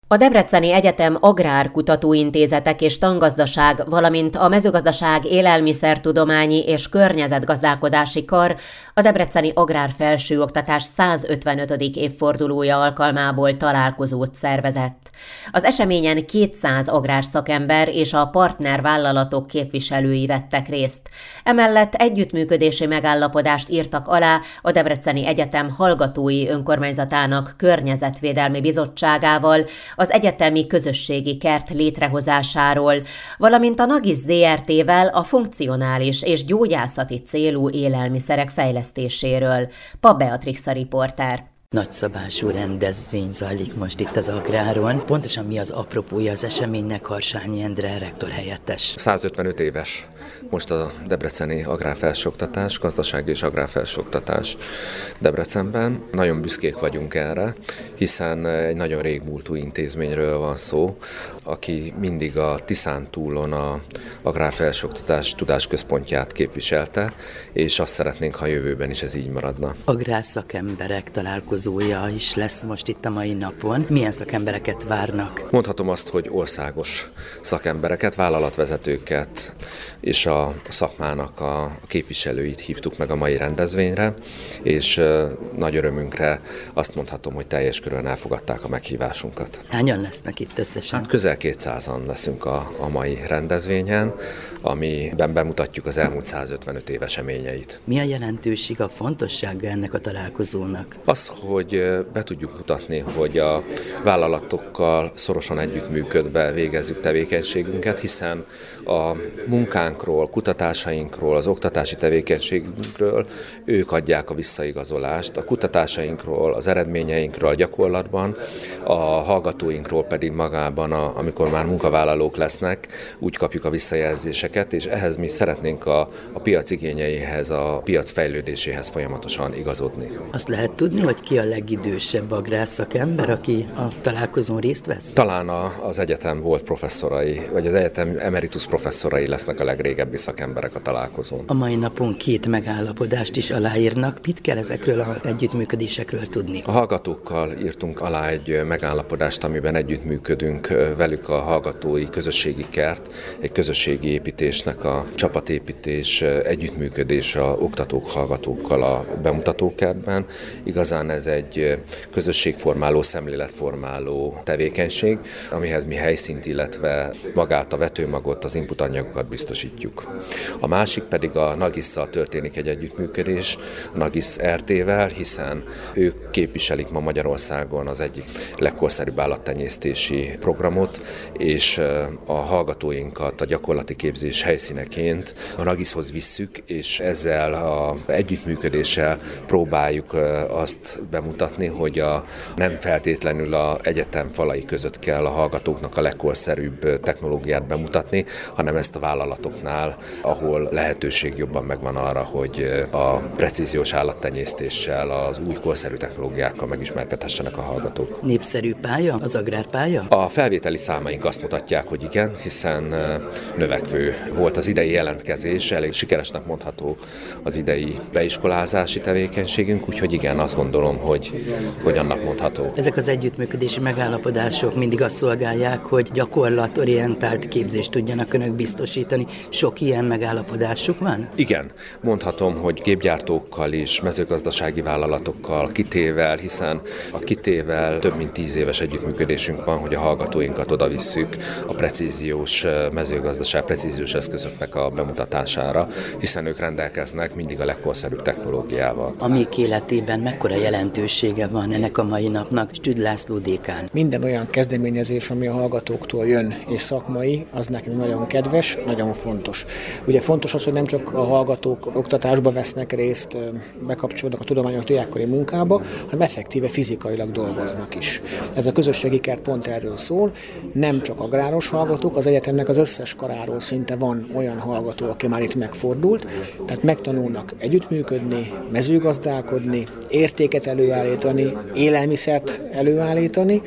A Debreceni Egyetem Agrárkutatóintézetek és Tangazdaság, valamint a Mezőgazdaság Élelmiszertudományi és Környezetgazdálkodási Kar a Debreceni Agrárfelsőoktatás 155. évfordulója alkalmából találkozót szervezett. Az eseményen 200 agrárszakember és a partnervállalatok képviselői vettek részt. Emellett együttműködési megállapodást írtak alá a Debreceni Egyetem Hallgatói Önkormányzatának Környezetvédelmi Bizottságával, az egyetemi közösségi kert létrehozásáról, valamint a Nagis Zrt-vel a funkcionális és gyógyászati célú élelmiszerek fejlesztéséről. Pap Beatrix a riporter. Nagyszabású rendezvény zajlik most itt az Agráron. Pontosan mi az apropója az eseménynek? Harsányi Endre rektor helyettes. 155 éves most a debreceni agrárfelsőoktatás, gazdasági és agrárfelsőoktatás Debrecenben. Nagyon büszkék vagyunk erre, hiszen egy nagyon régmúltú intézményről van szó, aki mindig a Tiszántúlon a agrárfelsőoktatás tudásközpontját képviselte, és azt szeretnénk, ha jövőben is ez így maradna. Agrárszakemberek találkozója is lesz most itt a mai napon. Milyen szakembereket várnak? Mondhatom azt, hogy országos szakembereket, vállalatvezetőket és a szakmának a képviselőit hívtuk meg a mai rendezvényre, és nagy örömünkre azt mondhatom, hogy teljes körülön elfogadták a meghívásunkat. Hányan lesznek itt összesen? Közel 200-an leszünk a mai rendezvényen, amiben bemutatjuk az elmúlt 155 év eseményeit. Mi a jelentőség, a fontossága ennek a találkozónak? Az, hogy be tudjuk mutatni, hogy a vállalatokkal szorosan együttműködve végezzük tevékenységünket, hiszen a munkánkról, kutatásainkról, az oktatási tevékenységünkről ők adják a visszaigazolást, a kutatásainkról, az eredményeinkről a gyakorlatban, a hallgatóinkról pedig magában, amikor már munkavállalók lesznek, úgy kapjuk a visszajelzéseket, és ehhez mi szeretnénk a piac igényeihez, a piac fejlődéséhez folyamatosan igazodni. Azt lehet tudni, hogy ki a legidősebb agrárszakember, aki a találkozón részt vesz? Talán az egyetem volt professzorai, vagy az egyetem emeritus professzorai lesznek a legrégebbi szakemberek a találkozón. A mai napon 2 megállapodást is aláírnak. Mit kell ezekről az együttműködésekről tudni? A hallgatókkal írtunk alá egy megállapodást, amiben együttműködünk velük, a hallgatói közösségi kert, egy közösségi építésnek a csapatépítés, együttműködés a oktatók, hallgatókkal a bemutatókertben. Igazán ez egy közösségformáló, szemléletformáló tevékenység, amihez mi helyszínt, illetve magát a vetőmagot, az inputanyagokat biztosítjuk. A másik pedig a Nagisszal történik egy együttműködés, a Nagis RT-vel, hiszen ők képviselik ma Magyarországon az egyik legkorszerűbb állattenyésztési programot, és a hallgatóinkat a gyakorlati képzés helyszíneként a Nagishoz visszük, és ezzel az együttműködéssel próbáljuk azt bemutatni, hogy nem feltétlenül az egyetem falai között kell a hallgatóknak a legkorszerűbb technológiát bemutatni, hanem ezt a vállalatoknál, ahol lehetőség jobban megvan arra, hogy a precíziós állattenyésztéssel, az új korszerű technológiákkal megismerkedhessenek a hallgatók. Népszerű pálya, az agrárpálya? A felvételi számaink azt mutatják, hogy igen, hiszen növekvő volt az idei jelentkezés, elég sikeresnek mondható az idei beiskolázási tevékenységünk, úgyhogy igen, azt gondolom, hogy annak mondható. Ezek az együttműködési megállapodások mindig azt szolgálják, hogy gyakorlatorientált képzést tudjanak önök biztosítani. Sok ilyen megállapodásuk van? Igen, mondhatom, hogy gépgyártókkal is, mezőgazdasági vállalatokkal, Kitével, hiszen a Kitével több mint 10 éves együttműködésünk van, hogy a hallgatóinkat oda visszük a precíziós mezőgazdaság, precíziós eszközöknek a bemutatására, hiszen ők rendelkeznek mindig a legkorszerűbb technológiával. A MÉK életében mekkora jelentősége van ennek a mai napnak? Stüd László dékán. Minden olyan kezdeményezés, ami a hallgatóktól jön és szakmai, az nekünk nagyon kedves, nagyon fontos. Ugye fontos az, hogy nem csak a hallgatók oktatásba vesznek részt, bekapcsolódnak a tudományos diákkori munkába, hanem effektíve fizikailag dolgoznak is. Ez a közösségi kert pont erről szól, nem csak agráros hallgatók, az egyetemnek az összes karáról szinte van olyan hallgató, aki már itt megfordult, tehát megtanulnak együttműködni, mezőgazdálkodni, értéket előállítani, élelmiszert előállítani,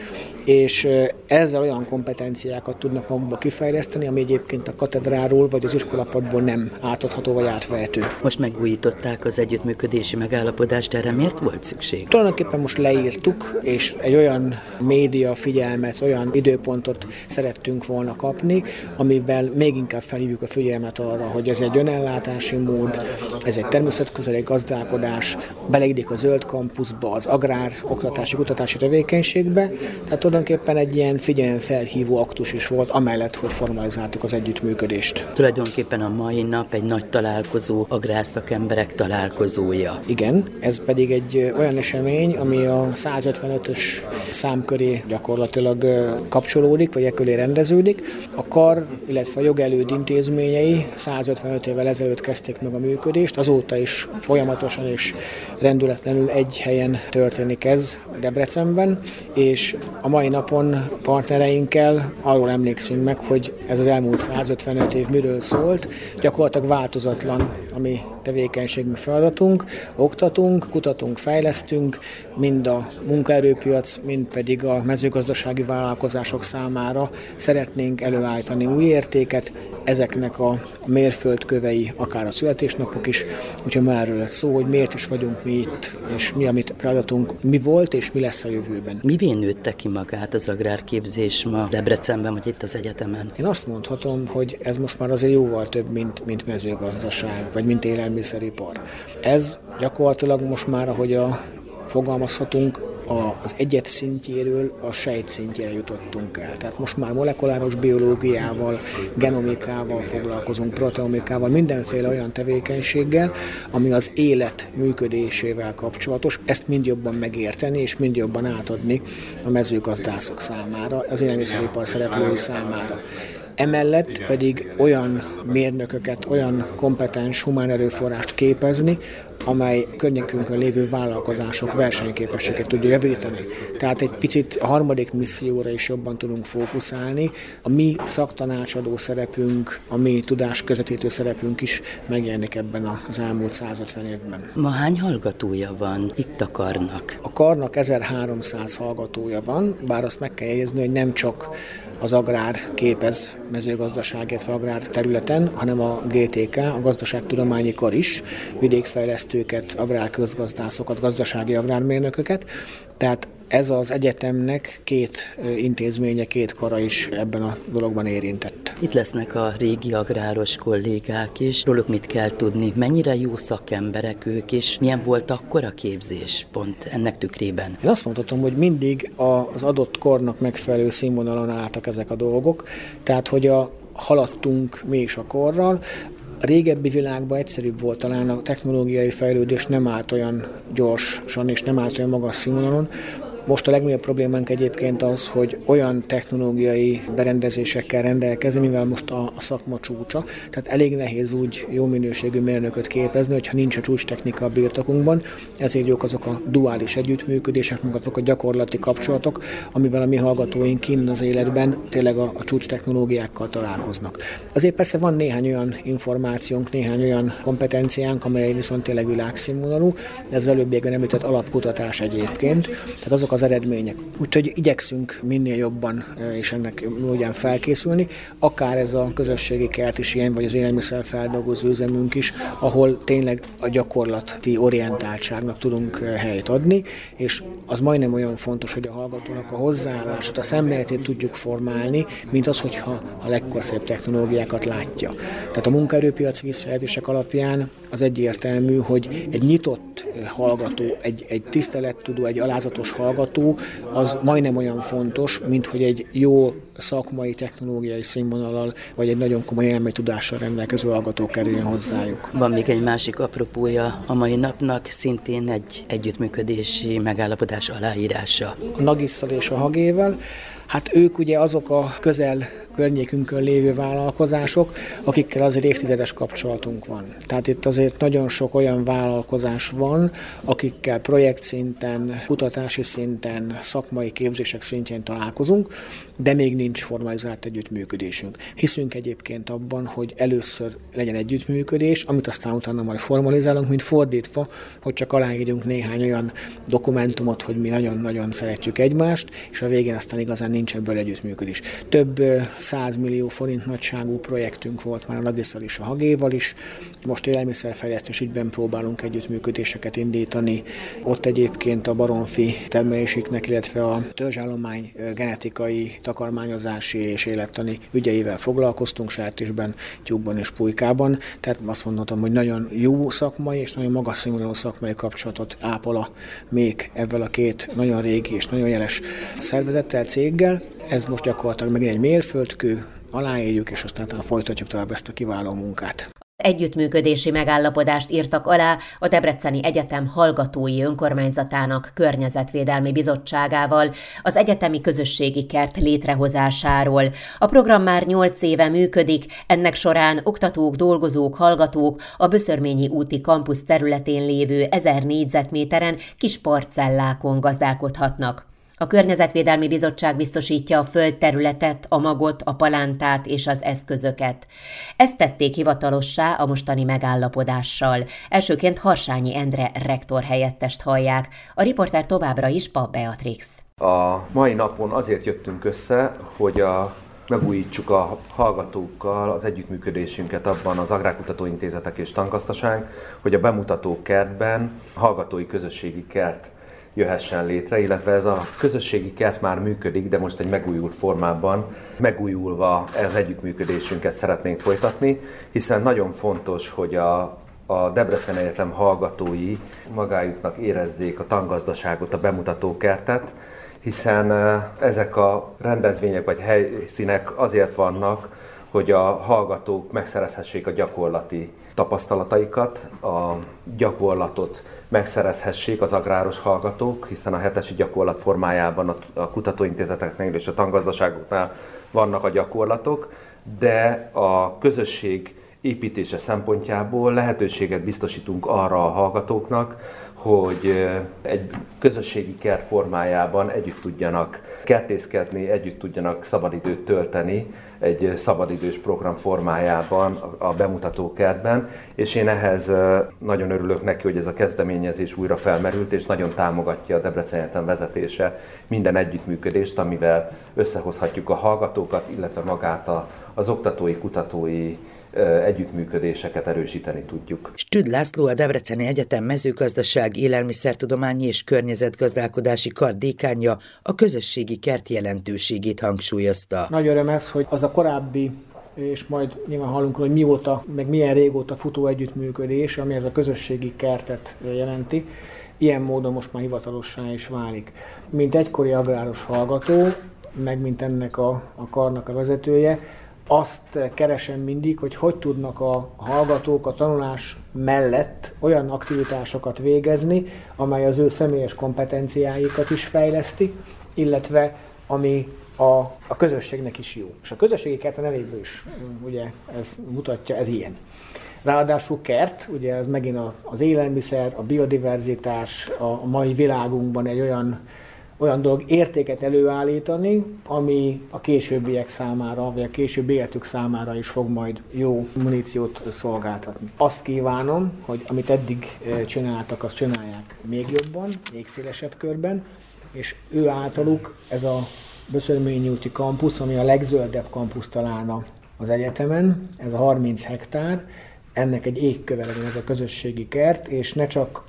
és ezzel olyan kompetenciákat tudnak magukba kifejleszteni, ami egyébként a katedráról vagy az iskolapadból nem átadható vagy átvehető. Most megújították az együttműködési megállapodást, erre miért volt szükség? Tulajdonképpen most leírtuk, és egy olyan média figyelmet, olyan időpontot szerettünk volna kapni, amivel még inkább felhívjuk a figyelmet arra, hogy ez egy önellátási mód, ez egy természetközeli gazdálkodás, beleillik a zöld kampuszba, az agrár oktatási kutatási tevékenységbe, tehát tulajdonképpen egy ilyen figyelemfelhívó aktus is volt, amellett, hogy formalizáltuk az együttműködést. Tulajdonképpen a mai nap egy nagy találkozó, agrárszakemberek találkozója. Igen, ez pedig egy olyan esemény, ami a 155-ös szám köré gyakorlatilag kapcsolódik, vagy ekköré rendeződik. A kar, illetve a jogelőd intézményei 155 évvel ezelőtt kezdték meg a működést, azóta is folyamatosan és rendületlenül egy helyen történik ez Debrecenben, és a mai napon partnereinkkel arról emlékszünk meg, hogy ez az elmúlt 155 év miről szólt, gyakorlatilag változatlan a mi tevékenységünk, feladatunk, oktatunk, kutatunk, fejlesztünk, mind a munkaerőpiac, mind pedig a mezőgazdasági vállalkozások számára szeretnénk előállítani új értéket, ezeknek a mérföldkövei, akár a születésnapok is, úgyhogy már erről lesz szó, hogy miért is vagyunk mi itt, és mi, amit feladatunk, mi volt és mi lesz a jövőben. Mivé nőtte ki magát az agrárképzés ma Debrecenben, vagy itt az egyetemen? Én azt mondhatom, hogy ez most már azért jóval több, mint mezőgazdaság, vagy mint élelmiszeripar. Ez gyakorlatilag most már, ahogy fogalmazhatunk, az egyet szintjéről a sejt szintjére jutottunk el. Tehát most már molekuláros biológiával, genomikával foglalkozunk, proteomikával, mindenféle olyan tevékenységgel, ami az élet működésével kapcsolatos, ezt mind jobban megérteni és mind jobban átadni a mezőgazdászok számára, az élelmiszeripar szereplői számára. Emellett pedig olyan mérnököket, olyan kompetens humán erőforrást képezni, amely környékünkön lévő vállalkozások versenyképességet tudja javítani. Tehát egy picit a harmadik misszióra is jobban tudunk fókuszálni. A mi szaktanácsadó szerepünk, a mi tudásközvetítő szerepünk is megjelenik ebben az elmúlt 150 évben. Ma hány hallgatója van itt a karnak? A karnak 1300 hallgatója van, bár azt meg kell jegyezni, hogy nem csak az agrár képez mezőgazdaságért vagy agrár területen, hanem a GTK, a gazdaságtudományi kar is, vidékfejlesztőket, agrárközgazdászokat, gazdasági agrármérnököket, tehát ez az egyetemnek két intézménye, két kara is ebben a dologban érintett. Itt lesznek a régi agráros kollégák is, róluk mit kell tudni, mennyire jó szakemberek ők is, milyen volt akkor a képzés pont ennek tükrében? Én azt mondhatom, hogy mindig az adott kornak megfelelő színvonalon álltak ezek a dolgok, tehát hogy haladtunk mi is a korral. A régebbi világban egyszerűbb volt, talán a technológiai fejlődés nem állt olyan gyorsan és nem állt olyan magas színvonalon. Most a legnagyobb problémánk egyébként az, hogy olyan technológiai berendezésekkel rendelkezni, mivel most a szakma csúcsa, tehát elég nehéz úgy jó minőségű mérnököt képezni, hogyha nincs a csúcstechnika a birtokunkban, ezért jók azok a duális együttműködések, meg azok a gyakorlati kapcsolatok, amivel a mi hallgatóink kinn az életben tényleg a csúcstechnológiákkal találkoznak. Azért persze van néhány olyan információnk, néhány olyan kompetenciánk, amely viszont tényleg világszínvonalú, ez az előbbiekben említett alapkutatás egyébként, tehát azok az eredmények. Úgyhogy igyekszünk minél jobban és ennek ugyan felkészülni, akár ez a közösségi kert is ilyen, vagy az élelmiszerfeldolgozó üzemünk is, ahol tényleg a gyakorlati orientáltságnak tudunk helyt adni, és az majdnem olyan fontos, hogy a hallgatónak a hozzáállását, a szemléletét tudjuk formálni, mint az, hogyha a legkorszerűbb technológiákat látja. Tehát a munkaerőpiaci visszajelzések alapján az egyértelmű, hogy egy nyitott hallgató, egy tisztelettudó, egy alázatos hallgató, az majdnem olyan fontos, mint hogy egy jó szakmai, technológiai színvonallal, vagy egy nagyon komoly elmétudással rendelkező hallgató kerüljön hozzájuk. Van még egy másik apropója a mai napnak, szintén egy együttműködési megállapodás aláírása. A Nagisszal és a Hagével. Hát ők ugye azok a közel környékünkön lévő vállalkozások, akikkel azért évtizedes kapcsolatunk van. Tehát itt azért nagyon sok olyan vállalkozás van, akikkel projektszinten, kutatási szinten, szakmai képzések szintjén találkozunk, de még nincs formalizált együttműködésünk. Hiszünk egyébként abban, hogy először legyen együttműködés, amit aztán utána majd formalizálunk, mint fordítva, hogy csak aláírjunk néhány olyan dokumentumot, hogy mi nagyon-nagyon szeretjük egymást, és a végén aztán igazán nincs ebből együttműködés. Több 100 millió forint nagyságú projektünk volt már a Nagisszal is, a Hagéval is. Most élelmiszerfejlesztés ügyben próbálunk együttműködéseket indítani. Ott egyébként a baromfi termelésiknek, illetve a törzsállomány genetikai, takarmányozási és élettani ügyeivel foglalkoztunk sertésben, tyúkban és pulykában. Tehát azt mondhatom, hogy nagyon jó szakmai és nagyon magas színvonalú szakmai kapcsolatot ápol a MÉK ezzel a két nagyon régi és nagyon jeles szervezettel, céggel. Ez most gyakorlatilag megint egy mérföldkő, aláírjuk, és aztán folytatjuk tovább ezt a kiváló munkát. Együttműködési megállapodást írtak alá a Debreceni Egyetem Hallgatói Önkormányzatának Környezetvédelmi Bizottságával az egyetemi közösségi kert létrehozásáról. A program már 8 éve működik, ennek során oktatók, dolgozók, hallgatók a Böszörményi úti kampusz területén lévő 1000 négyzetméteren kis parcellákon gazdálkodhatnak. A Környezetvédelmi Bizottság biztosítja a földterületet, a magot, a palántát és az eszközöket. Ezt tették hivatalossá a mostani megállapodással. Elsőként Harsányi Endre rektor helyettest hallják. A riporter továbbra is Pap Beatrix. A mai napon azért jöttünk össze, hogy megújítsuk a hallgatókkal az együttműködésünket abban az Agrárkutatóintézetek és Tangazdaság, hogy a bemutató kertben hallgatói közösségi kert jöhessen létre, illetve ez a közösségi kert már működik, de most egy megújult formában, megújulva ez együttműködésünket szeretnénk folytatni, hiszen nagyon fontos, hogy a Debreceni Egyetem hallgatói magájuknak érezzék a tangazdaságot, a bemutatókertet, hiszen ezek a rendezvények vagy helyszínek azért vannak, hogy a hallgatók megszerezhessék a gyakorlati tapasztalataikat, a gyakorlatot megszerezhessék az agráros hallgatók, hiszen a hetesi gyakorlat formájában a kutatóintézeteknél és a tangazdaságoknál vannak a gyakorlatok, de a közösség építése szempontjából lehetőséget biztosítunk arra a hallgatóknak, hogy egy közösségi kert formájában együtt tudjanak kertészkedni, együtt tudjanak szabadidőt tölteni egy szabadidős program formájában a bemutató kertben, és én ehhez nagyon örülök neki, hogy ez a kezdeményezés újra felmerült, és nagyon támogatja a Debreceni Egyetem vezetése minden együttműködést, amivel összehozhatjuk a hallgatókat, illetve magát az oktatói, kutatói együttműködéseket erősíteni tudjuk. Stüd László, a Debreceni Egyetem mezőgazdaság, élelmiszertudományi és környezetgazdálkodási kar dékánja a közösségi kert jelentőségét hangsúlyozta. Nagy öröm ez, hogy az a korábbi, és majd nyilván hallunk, hogy mióta, meg milyen régóta futó együttműködés, ami ez a közösségi kertet jelenti, ilyen módon most már hivatalossá is válik. Mint egykori agráros hallgató, meg mint ennek a karnak a vezetője, azt keresem mindig, hogy tudnak a hallgatók a tanulás mellett olyan aktivitásokat végezni, amely az ő személyes kompetenciáikat is fejleszti, illetve ami a közösségnek is jó. És a közösségi kert a nevéből is ugye ez mutatja, ez ilyen. Ráadásul kert, ugye ez megint az élelmiszer, a biodiverzitás, a mai világunkban egy olyan dolog értéket előállítani, ami a későbbiek számára, vagy a későbbi életük számára is fog majd jó muníciót szolgáltatni. Azt kívánom, hogy amit eddig csináltak, azt csinálják még jobban, még szélesebb körben, és ő általuk ez a Böszörményi úti kampusz, ami a legzöldebb kampusz talán az egyetemen, ez a 30 hektár, ennek egy égköve legyen ez a közösségi kert, és ne csak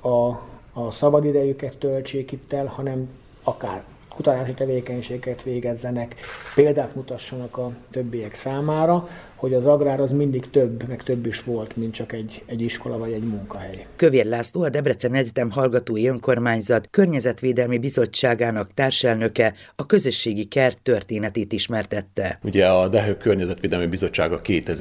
a szabadidejüket töltsék itt el, hanem akár kutatási tevékenységet végezzenek, példát mutassanak a többiek számára, hogy az agrár az mindig több, meg több is volt, mint csak egy iskola vagy egy munkahely. Kövér László, a Debreceni Egyetem Hallgatói Önkormányzat Környezetvédelmi Bizottságának társelnöke a közösségi kert történetét ismertette. Ugye a DEHÖ Környezetvédelmi Bizottsága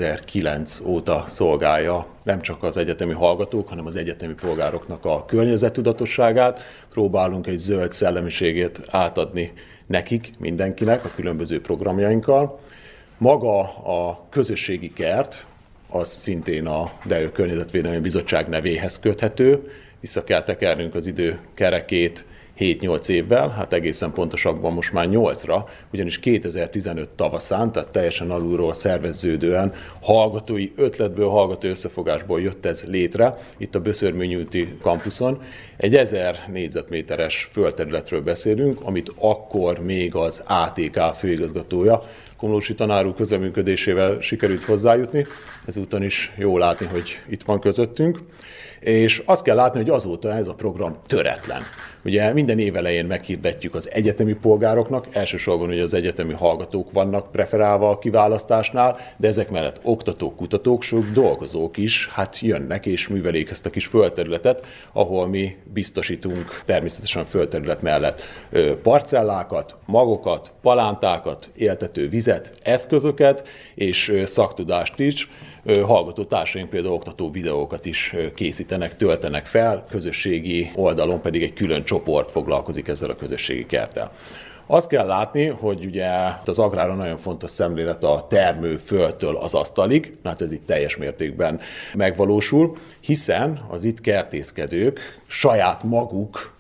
2009 óta szolgálja nem csak az egyetemi hallgatók, hanem az egyetemi polgároknak a környezettudatosságát. Próbálunk egy zöld szellemiségét átadni nekik, mindenkinek a különböző programjainkkal. Maga a közösségi kert, az szintén a DEÖ Környezetvédelmi Bizottság nevéhez köthető. Vissza kell tekernünk az idő kerekét 7-8 évvel, hát egészen pontosabban most már 8-ra, ugyanis 2015 tavaszán, tehát teljesen alulról szerveződően hallgatói ötletből, hallgatói összefogásból jött ez létre, itt a Böszörményúti kampuszon. Egy 1000 négyzetméteres földterületről beszélünk, amit akkor még az ATK főigazgatója, Komlósi tanár úr közreműködésével sikerült hozzájutni. Ezúton is jó látni, hogy itt van közöttünk. És azt kell látni, hogy azóta ez a program töretlen. Ugye minden év elején meghirdetjük az egyetemi polgároknak, elsősorban ugye az egyetemi hallgatók vannak preferálva a kiválasztásnál, de ezek mellett oktatók, kutatók, sok dolgozók is jönnek és művelik ezt a kis földterületet, ahol mi biztosítunk természetesen földterület mellett parcellákat, magokat, palántákat, éltető vizet, eszközöket és szaktudást is. Hallgató társaink például oktató videókat is készítenek, töltenek fel, közösségi oldalon pedig egy külön csoport foglalkozik ezzel a közösségi kerttel. Azt kell látni, hogy ugye az agráron nagyon fontos szemlélet a termőföldtől az asztalig, hát ez itt teljes mértékben megvalósul, hiszen az itt kertészkedők saját maguk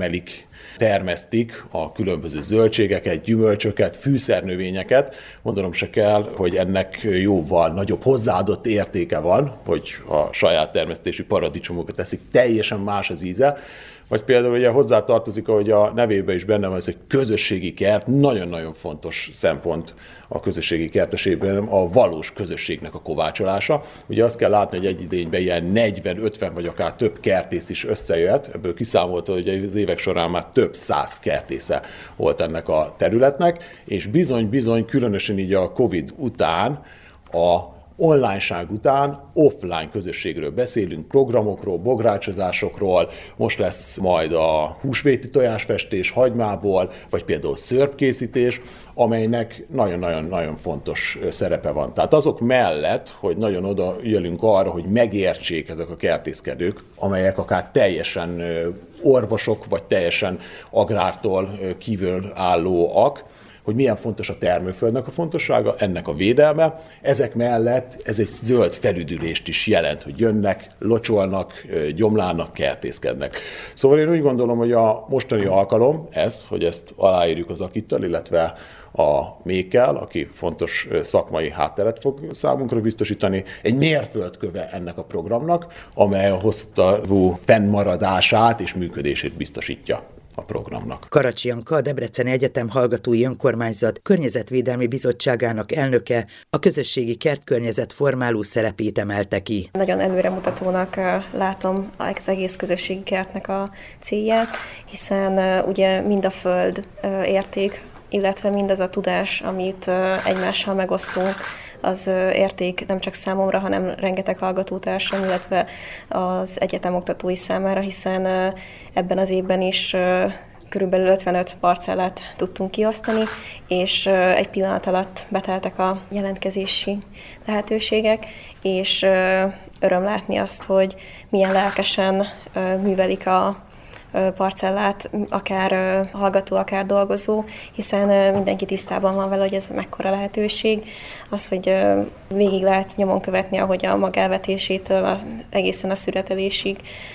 termesztik a különböző zöldségeket, gyümölcsöket, fűszernövényeket. Mondanom se kell, hogy ennek jóval nagyobb hozzáadott értéke van, hogy a saját termesztésű paradicsomokat teszik, teljesen más az íze. Vagy például ugye hozzátartozik, ahogy a nevében is benne van, ez egy közösségi kert, nagyon-nagyon fontos szempont a közösségi kertesében a valós közösségnek a kovácsolása. Ugye azt kell látni, hogy egy idényben ilyen 40-50 vagy akár több kertész is összejött, ebből kiszámolta, hogy az évek során már több 100 kertésze volt ennek a területnek, és bizony-bizony, különösen így a Covid után, a onlineság után offline közösségről beszélünk, programokról, bográcsozásokról, most lesz majd a húsvéti tojásfestés hagymából, vagy például szörpkészítés, amelynek nagyon-nagyon fontos szerepe van. Tehát azok mellett, hogy nagyon odaülünk arra, hogy megértsék ezek a kertészkedők, amelyek akár teljesen orvosok, vagy teljesen agrártól kívül állóak, hogy milyen fontos a termőföldnek a fontossága, ennek a védelme. Ezek mellett ez egy zöld felüdülést is jelent, hogy jönnek, locsolnak, gyomlálnak, kertészkednek. Szóval én úgy gondolom, hogy a mostani alkalom ez, hogy ezt aláírjuk az Akittal, illetve a Mékkel, aki fontos szakmai hátteret fog számunkra biztosítani, egy mérföldköve ennek a programnak, amely a hosszú távú fennmaradását és működését biztosítja a programnak. Karacsi Janka, a Debreceni Egyetem Hallgatói Önkormányzat Környezetvédelmi Bizottságának elnöke a közösségi kertkörnyezet formáló szerepét emelte ki. Nagyon előremutatónak látom az egész közösségi kertnek a célját, hiszen ugye mind a föld érték, illetve mindaz a tudás, amit egymással megosztunk, az érték nem csak számomra, hanem rengeteg hallgatótársam, illetve az egyetem oktatói számára, hiszen ebben az évben is körülbelül 55 parcellát tudtunk kiosztani, és egy pillanat alatt beteltek a jelentkezési lehetőségek, és öröm látni azt, hogy milyen lelkesen művelik a parcellát, akár hallgató, akár dolgozó, hiszen mindenki tisztában van vele, hogy ez mekkora lehetőség. Az, hogy végig lehet nyomon követni, ahogy a magelvetésétől egészen a szüretelésig.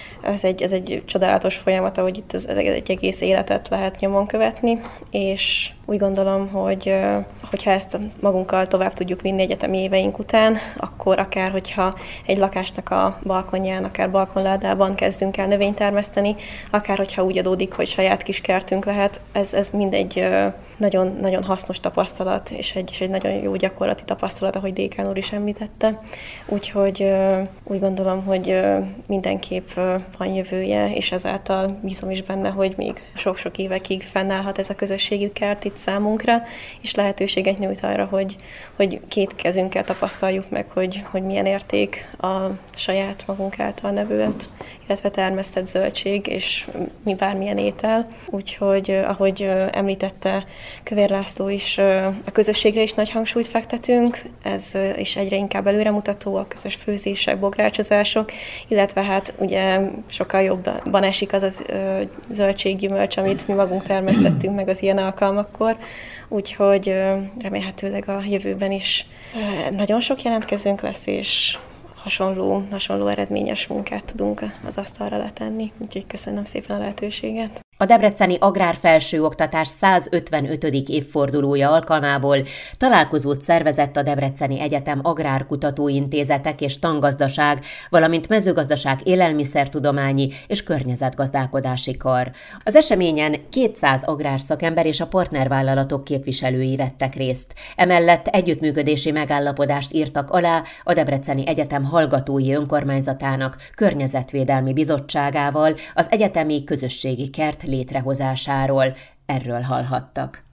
Ez egy csodálatos folyamat, ahogy itt egy egész életet lehet nyomon követni, és úgy gondolom, hogy hogyha ezt magunkkal tovább tudjuk vinni egyetemi éveink után, akkor akár, hogyha egy lakásnak a balkonján, akár balkonládában kezdünk el növényt termeszteni, akár, hogyha úgy adódik, hogy saját kis kertünk lehet, ez mindegy nagyon, nagyon hasznos tapasztalat, és egy nagyon jó gyakorlati tapasztalat, ahogy Dékán úr is említette. Úgyhogy úgy gondolom, hogy mindenképp van jövője, és ezáltal bízom is benne, hogy még sok-sok évekig fennállhat ez a közösségi kert itt számunkra, és lehetőséget nyújt arra, hogy két kezünkkel tapasztaljuk meg, hogy milyen érték a saját magunk által nevelt, illetve termesztett zöldség, és bármilyen étel. Úgyhogy, ahogy említette Kövér László is, a közösségre is nagy hangsúlyt fektetünk, ez is egyre inkább előremutató, a közös főzések, bográcsozások, illetve hát ugye sokkal jobban esik az a zöldséggyümölcs, amit mi magunk termesztettünk meg az ilyen alkalmakkor, úgyhogy remélhetőleg a jövőben is nagyon sok jelentkezőnk lesz, és hasonló eredményes munkát tudunk az asztalra letenni. Úgyhogy köszönöm szépen a lehetőséget. A debreceni agrárfelsőoktatás 155. évfordulója alkalmából találkozót szervezett a Debreceni Egyetem Agrárkutatóintézetek és Tangazdaság, valamint Mezőgazdaság Élelmiszertudományi és Környezetgazdálkodási Kar. Az eseményen 200 agrárszakember és a partnervállalatok képviselői vettek részt. Emellett együttműködési megállapodást írtak alá a Debreceni Egyetem Hallgatói Önkormányzatának Környezetvédelmi Bizottságával az egyetemi közösségi kert létrehozásáról. Erről hallhattak.